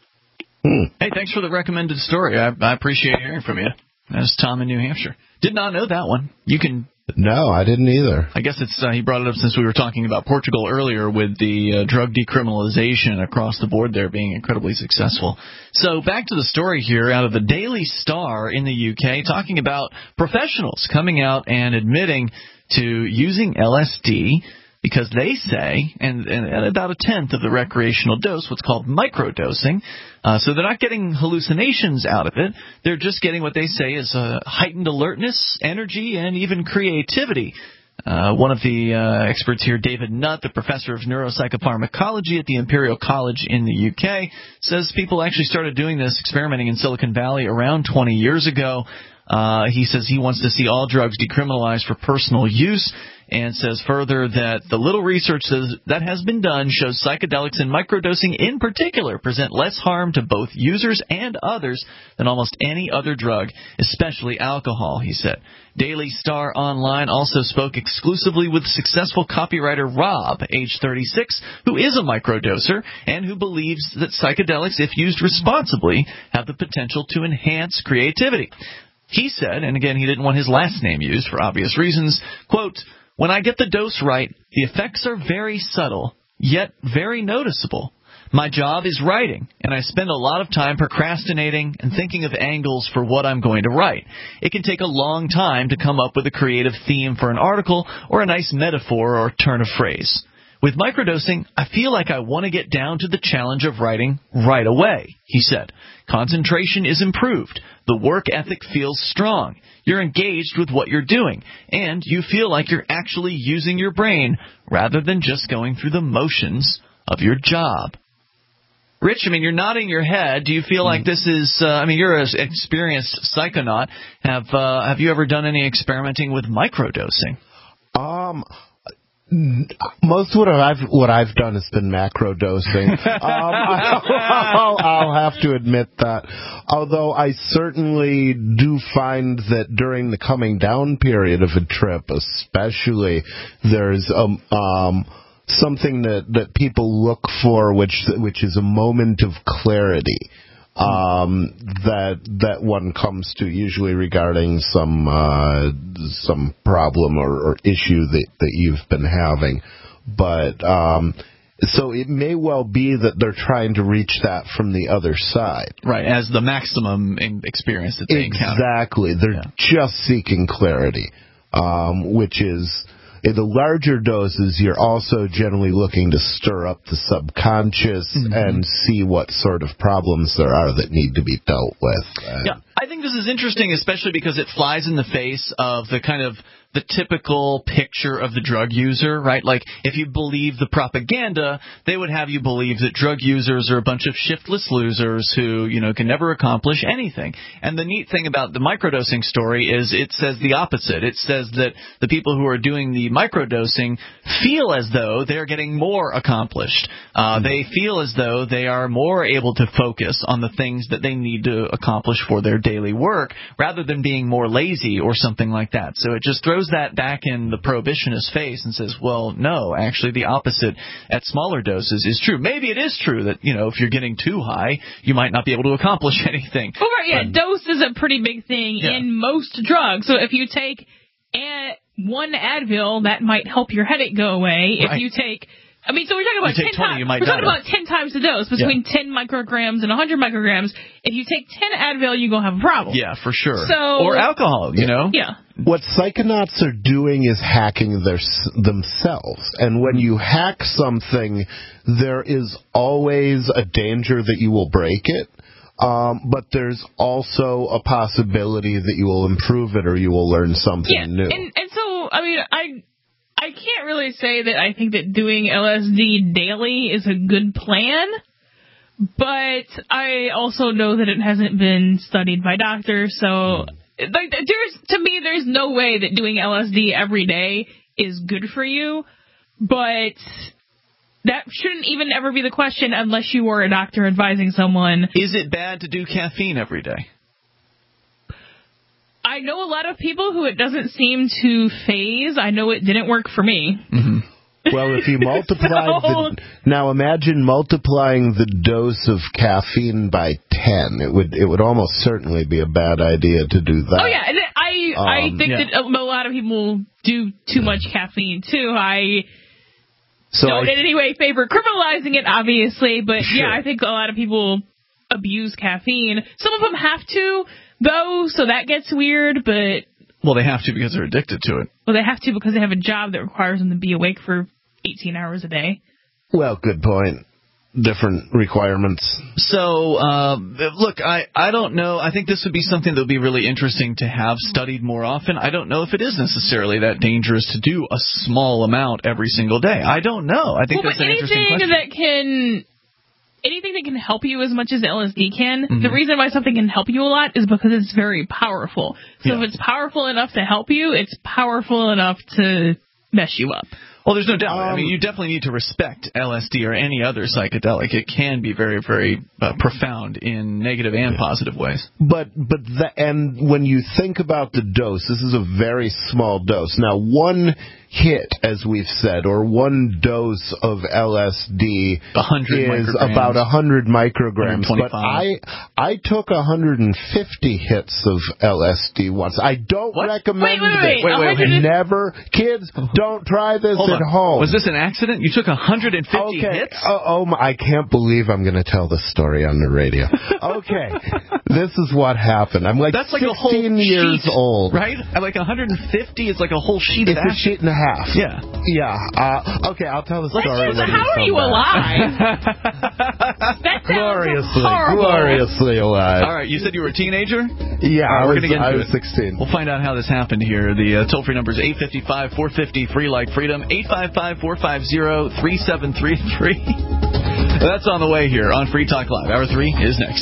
Hmm. Hey, thanks for the recommended story. I, I appreciate hearing from you. That's Tom in New Hampshire. Did not know that one. You can... No, I didn't either. I guess it's uh, he brought it up since we were talking about Portugal earlier with the uh, drug decriminalization across the board there being incredibly successful. So back to the story here out of the Daily Star in the U K talking about professionals coming out and admitting to using L S D because they say, and, and at about a tenth of the recreational dose, what's called microdosing, uh, so they're not getting hallucinations out of it. They're just getting what they say is uh, heightened alertness, energy, and even creativity. Uh, one of the uh, experts here, David Nutt, the professor of neuropsychopharmacology at the Imperial College in the U K, says people actually started doing this, experimenting in Silicon Valley around twenty years ago. Uh, he says he wants to see all drugs decriminalized for personal use, and says further that the little research that has been done shows psychedelics and microdosing in particular present less harm to both users and others than almost any other drug, especially alcohol, he said. Daily Star Online also spoke exclusively with successful copywriter Rob, age thirty-six, who is a microdoser and who believes that psychedelics, if used responsibly, have the potential to enhance creativity. He said, and again, he didn't want his last name used for obvious reasons, quote, "When I get the dose right, the effects are very subtle, yet very noticeable. My job is writing, and I spend a lot of time procrastinating and thinking of angles for what I'm going to write. It can take a long time to come up with a creative theme for an article or a nice metaphor or turn of phrase. With microdosing, I feel like I want to get down to the challenge of writing right away," he said. "Concentration is improved. The work ethic feels strong. You're engaged with what you're doing, and you feel like you're actually using your brain rather than just going through the motions of your job." Rich, I mean, you're nodding your head. Do you feel like this is, uh, I mean, you're an experienced psychonaut. Have uh, have you ever done any experimenting with microdosing? Um... Most of what I've what I've done has been macro dosing. um, I'll, I'll have to admit that. Although I certainly do find that during the coming down period of a trip, especially, there's um, um something that, that people look for, which which is a moment of clarity. Um, that that one comes to usually regarding some uh, some problem or, or issue that, that you've been having, but um, so it may well be that they're trying to reach that from the other side, right? As the maximum experience that they encounter. Exactly, they're yeah. just seeking clarity, um, which is. In the larger doses, you're also generally looking to stir up the subconscious mm-hmm. and see what sort of problems there are that need to be dealt with. And yeah, I think this is interesting, especially because it flies in the face of the kind of the typical picture of the drug user, right? Like, if you believe the propaganda, they would have you believe that drug users are a bunch of shiftless losers who, you know, can never accomplish anything. And the neat thing about the microdosing story is it says the opposite. It says that the people who are doing the microdosing feel as though they're getting more accomplished. Uh, they feel as though they are more able to focus on the things that they need to accomplish for their daily work rather than being more lazy or something like that. So it just throws that back in the prohibitionist face and says, well, no, actually the opposite at smaller doses is true. Maybe it is true that, you know, if you're getting too high, you might not be able to accomplish anything. Well, right, yeah, but, dose is a pretty big thing yeah. in most drugs. So if you take a, one Advil, that might help your headache go away. Right. If you take I mean, so we're talking about You take ten twenty, times. you might We're talking die. about ten times the dose, between Yeah. ten micrograms and one hundred micrograms. If you take ten Advil, you're gonna have a problem. Yeah, for sure. So or alcohol, you know. Yeah. What psychonauts are doing is hacking their themselves. And when you hack something, there is always a danger that you will break it. Um, but there's also a possibility that you will improve it or you will learn something yeah. new. And and so I mean I I can't really say that I think that doing L S D daily is a good plan. But I also know that it hasn't been studied by doctors, so like there's to me there's no way that doing L S D every day is good for you. But that shouldn't even ever be the question unless you were a doctor advising someone. Is it bad to do caffeine every day? I know a lot of people who it doesn't seem to phase. I know it didn't work for me. Mm-hmm. Well, if you multiply So- the now imagine multiplying the dose of caffeine by ten. It would it would almost certainly be a bad idea to do that. Oh yeah, and I I Um, think yeah. that a lot of people do too much caffeine too. I So don't I- in any way favor criminalizing it, obviously, but Sure. yeah, I think a lot of people abuse caffeine. Some of them have to, though, so that gets weird. But Well, they have to because they're addicted to it. well, they have to because they have a job that requires them to be awake for eighteen hours a day. Well, good point. Different requirements. So, uh, look, I, I don't know. I think this would be something that would be really interesting to have studied more often. I don't know if it is necessarily that dangerous to do a small amount every single day. I don't know. I think well, that's but an interesting anything question. that can anything that can help you as much as L S D can. Mhm. The reason why something can help you a lot is because it's very powerful. So Yeah. if it's powerful enough to help you, it's powerful enough to mess you up. Well, there's no doubt. I Um, mean, you definitely need to respect L S D or any other psychedelic. It can be very, very uh, profound in negative and positive ways. But but the, and when you think about the dose, this is a very small dose. Now, one hit, as we've said, or one dose of L S D one hundred is micrograms. about one hundred micrograms. But one I I took one hundred fifty hits of L S D once. I don't recommend Wait, wait, wait. this. Wait, wait, wait. Never, kids, don't try this Hold at on. home. Was this an accident? You took one hundred fifty okay. hits? Oh, oh my, I can't believe I'm going to tell this story on the radio. Okay. This is what happened. I'm like That's like a whole sixteen years sheet, old. right? Like one hundred fifty is like a whole sheet It's of a action. sheet and a half. Yeah. Yeah. Uh, okay, I'll tell the story. Let's just- when how we are come you back. alive? That sounds Gloriously, horrible. gloriously alive. All right, you said you were a teenager? Yeah, All right, I we're was, gonna get into I was it. sixteen. We'll find out how this happened here. The uh, toll-free number is eight five five, four five zero, free like freedom, eight five five, four five zero, three seven three three. That's on the way here on Free Talk Live. Hour three is next.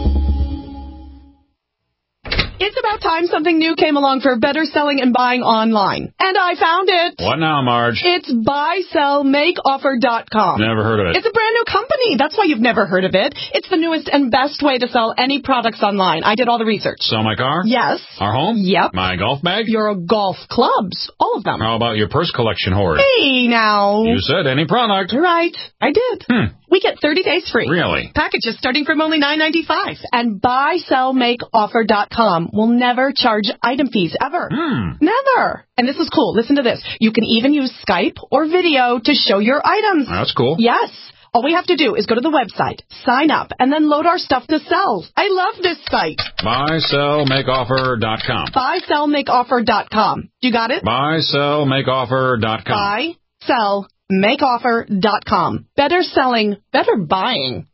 It's about time something new came along for better selling and buying online. And I found it. What now, Marge? It's buy sell make offer dot com. Never heard of it. It's a brand new company. That's why you've never heard of it. It's the newest and best way to sell any products online. I did all the research. Sell my car? Yes. Our home? Yep. My golf bag? Your golf clubs. All of them. How about your purse collection hoard? Hey, now. You said any product. You're right. I did. Hmm. We get thirty days free. Really? Packages starting from only nine ninety-five. And buy sell make offer dot com will never charge item fees ever. Hmm. Never. And this is cool. Listen to this. You can even use Skype or video to show your items. That's cool. Yes. All we have to do is go to the website, sign up, and then load our stuff to sell. I love this site. Buy, sell, make offer dot com. buy sell make offer dot com. You got it? Buy, sell, make offer dot com. buy sell make offer dot com. Better selling, better buying.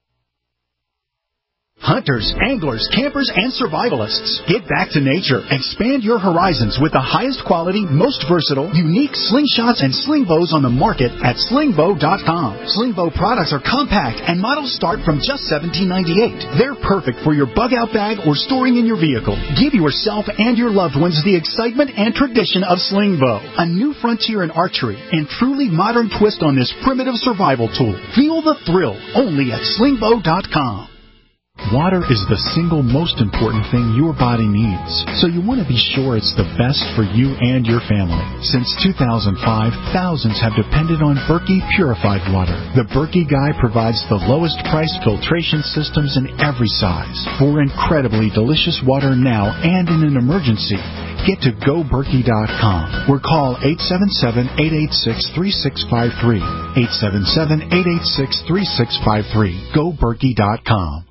Hunters, anglers, campers, and survivalists. Get back to nature. Expand your horizons with the highest quality, most versatile, unique slingshots and sling bows on the market at sling bow dot com. Sling bow products are compact and models start from just seventeen ninety-eight. They're perfect for your bug out bag or storing in your vehicle. Give yourself and your loved ones the excitement and tradition of sling bow. A new frontier in archery and truly modern twist on this primitive survival tool. Feel the thrill only at sling bow dot com. Water is the single most important thing your body needs, so you want to be sure it's the best for you and your family. Since two thousand five, thousands have depended on Berkey purified water. The Berkey Guy provides the lowest price filtration systems in every size for incredibly delicious water now and in an emergency. get to go berkey dot com or call eight seven seven, eight eight six, three six five three. eight seven seven, eight eight six, three six five three. go berkey dot com.